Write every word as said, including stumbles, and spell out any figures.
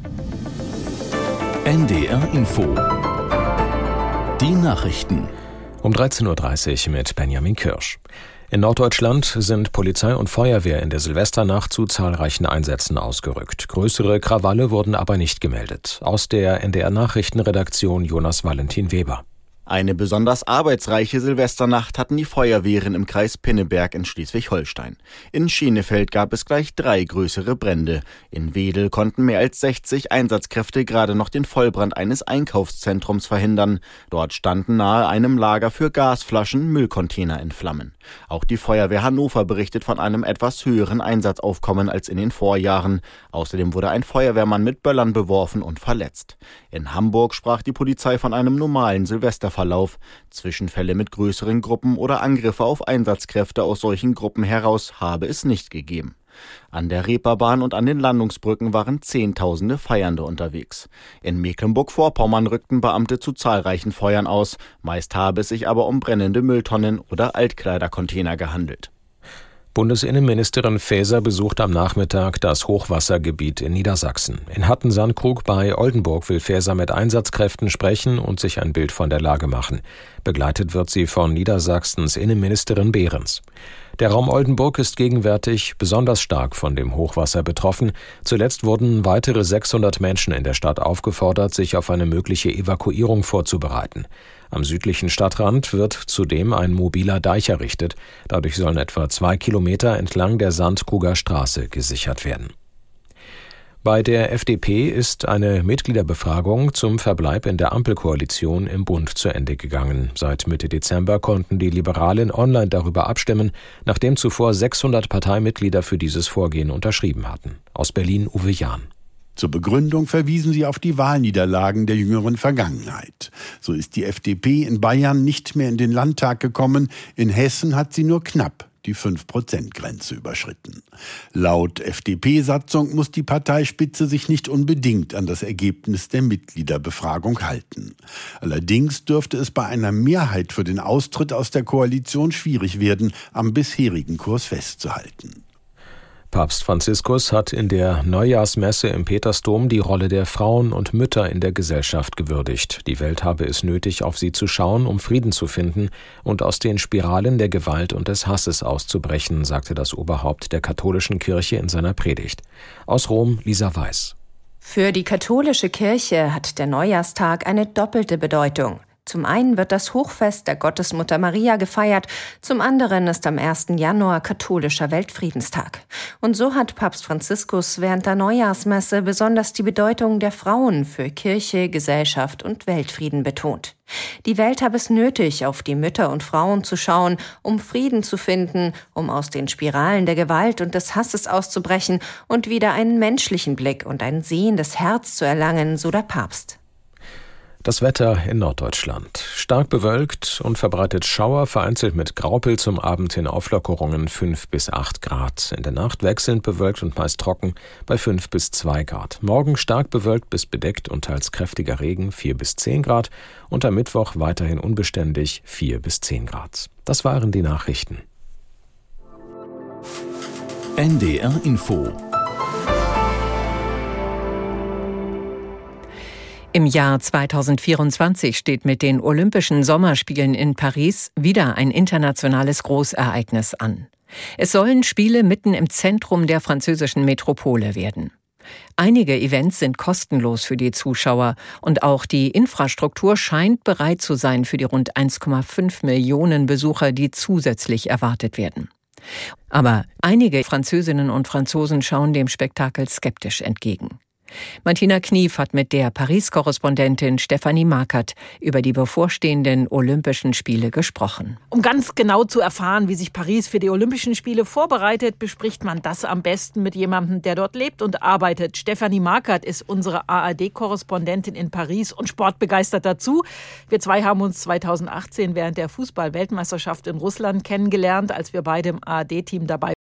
N D R Info. Die Nachrichten. Um dreizehn Uhr dreißig mit Benjamin Kirsch. In Norddeutschland sind Polizei und Feuerwehr in der Silvesternacht zu zahlreichen Einsätzen ausgerückt. Größere Krawalle wurden aber nicht gemeldet. Aus der N D R Nachrichtenredaktion Jonas Valentin Weber. Eine besonders arbeitsreiche Silvesternacht hatten die Feuerwehren im Kreis Pinneberg in Schleswig-Holstein. In Schenefeld gab es gleich drei größere Brände. In Wedel konnten mehr als sechzig Einsatzkräfte gerade noch den Vollbrand eines Einkaufszentrums verhindern. Dort standen nahe einem Lager für Gasflaschen Müllcontainer in Flammen. Auch die Feuerwehr Hannover berichtet von einem etwas höheren Einsatzaufkommen als in den Vorjahren. Außerdem wurde ein Feuerwehrmann mit Böllern beworfen und verletzt. In Hamburg sprach die Polizei von einem normalen Silvesterverlauf. Zwischenfälle mit größeren Gruppen oder Angriffe auf Einsatzkräfte aus solchen Gruppen heraus habe es nicht gegeben. An der Reeperbahn und an den Landungsbrücken waren Zehntausende Feiernde unterwegs. In Mecklenburg-Vorpommern rückten Beamte zu zahlreichen Feuern aus. Meist habe es sich aber um brennende Mülltonnen oder Altkleidercontainer gehandelt. Bundesinnenministerin Faeser besucht am Nachmittag das Hochwassergebiet in Niedersachsen. In Hatten-Sandkrug bei Oldenburg will Faeser mit Einsatzkräften sprechen und sich ein Bild von der Lage machen. Begleitet wird sie von Niedersachsens Innenministerin Behrens. Der Raum Oldenburg ist gegenwärtig besonders stark von dem Hochwasser betroffen. Zuletzt wurden weitere sechshundert Menschen in der Stadt aufgefordert, sich auf eine mögliche Evakuierung vorzubereiten. Am südlichen Stadtrand wird zudem ein mobiler Deich errichtet. Dadurch sollen etwa zwei Kilometer entlang der Sandkruger Straße gesichert werden. Bei der F D P ist eine Mitgliederbefragung zum Verbleib in der Ampelkoalition im Bund zu Ende gegangen. Seit Mitte Dezember konnten die Liberalen online darüber abstimmen, nachdem zuvor sechshundert Parteimitglieder für dieses Vorgehen unterschrieben hatten. Aus Berlin Uwe Jahn. Zur Begründung verwiesen sie auf die Wahlniederlagen der jüngeren Vergangenheit. So ist die F D P in Bayern nicht mehr in den Landtag gekommen. In Hessen hat sie nur knapp die fünf Prozent Grenze überschritten. Laut F D P-Satzung muss die Parteispitze sich nicht unbedingt an das Ergebnis der Mitgliederbefragung halten. Allerdings dürfte es bei einer Mehrheit für den Austritt aus der Koalition schwierig werden, am bisherigen Kurs festzuhalten. Papst Franziskus hat in der Neujahrsmesse im Petersdom die Rolle der Frauen und Mütter in der Gesellschaft gewürdigt. Die Welt habe es nötig, auf sie zu schauen, um Frieden zu finden und aus den Spiralen der Gewalt und des Hasses auszubrechen, sagte das Oberhaupt der katholischen Kirche in seiner Predigt. Aus Rom, Lisa Weiß. Für die katholische Kirche hat der Neujahrstag eine doppelte Bedeutung. Zum einen wird das Hochfest der Gottesmutter Maria gefeiert, zum anderen ist am ersten Januar katholischer Weltfriedenstag. Und so hat Papst Franziskus während der Neujahrsmesse besonders die Bedeutung der Frauen für Kirche, Gesellschaft und Weltfrieden betont. Die Welt habe es nötig, auf die Mütter und Frauen zu schauen, um Frieden zu finden, um aus den Spiralen der Gewalt und des Hasses auszubrechen und wieder einen menschlichen Blick und ein sehendes Herz zu erlangen, so der Papst. Das Wetter in Norddeutschland. Stark bewölkt und verbreitet Schauer, vereinzelt mit Graupel, zum Abend hin Auflockerungen fünf bis acht Grad. In der Nacht wechselnd bewölkt und meist trocken bei fünf bis zwei Grad. Morgen stark bewölkt bis bedeckt und teils kräftiger Regen vier bis zehn Grad. Und am Mittwoch weiterhin unbeständig vier bis zehn Grad. Das waren die Nachrichten. N D R Info. Im Jahr zweitausendvierundzwanzig steht mit den Olympischen Sommerspielen in Paris wieder ein internationales Großereignis an. Es sollen Spiele mitten im Zentrum der französischen Metropole werden. Einige Events sind kostenlos für die Zuschauer und auch die Infrastruktur scheint bereit zu sein für die rund eins Komma fünf Millionen Besucher, die zusätzlich erwartet werden. Aber einige Französinnen und Franzosen schauen dem Spektakel skeptisch entgegen. Martina Knief hat mit der Paris-Korrespondentin Stefanie Markert über die bevorstehenden Olympischen Spiele gesprochen. Um ganz genau zu erfahren, wie sich Paris für die Olympischen Spiele vorbereitet, bespricht man das am besten mit jemandem, der dort lebt und arbeitet. Stefanie Markert ist unsere A R D-Korrespondentin in Paris und sportbegeistert dazu. Wir zwei haben uns zweitausendachtzehn während der Fußball-Weltmeisterschaft in Russland kennengelernt, als wir beide im A R D-Team dabei